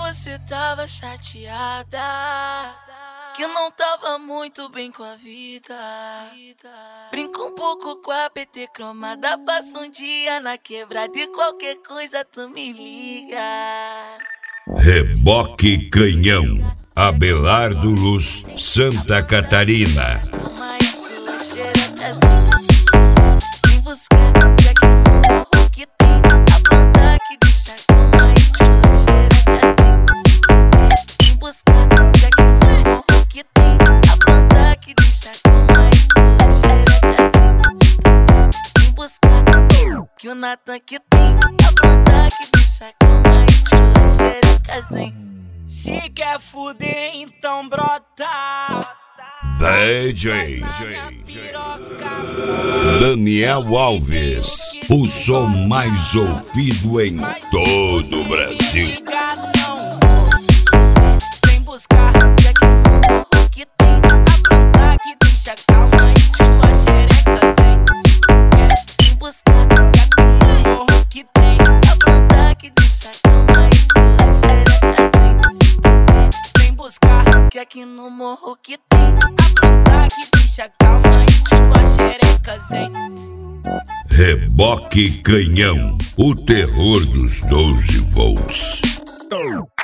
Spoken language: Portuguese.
você tava chateada, que não tava muito bem com a vida. Brinca um pouco com a PT cromada, passa um dia na quebrada e qualquer coisa tu me liga. Reboque Canhão, Abelardo Luz, Santa Catarina. Vem buscar, já que no morro que tem a planta que deixa como isso cheira casinha. Vem buscar, já que no morro que tem a planta que deixa como isso cheira casinha. Vem buscar, que o Natan que tem a planta que deixa como isso cheira casinha. Se quer fuder, então brota. DJ Daniel Alves, o som mais ouvido em todo o Brasil. Vem buscar, já que no morro que tem a planta que deixa calma e sua xereca sem. vem buscar, Já que no morro que tem a planta que deixa calma e sua xereca sem. vem buscar, Que aqui no morro que tem a planta que deixa calma e sua xereca sem. Reboque Canhão, o terror dos 12 volts.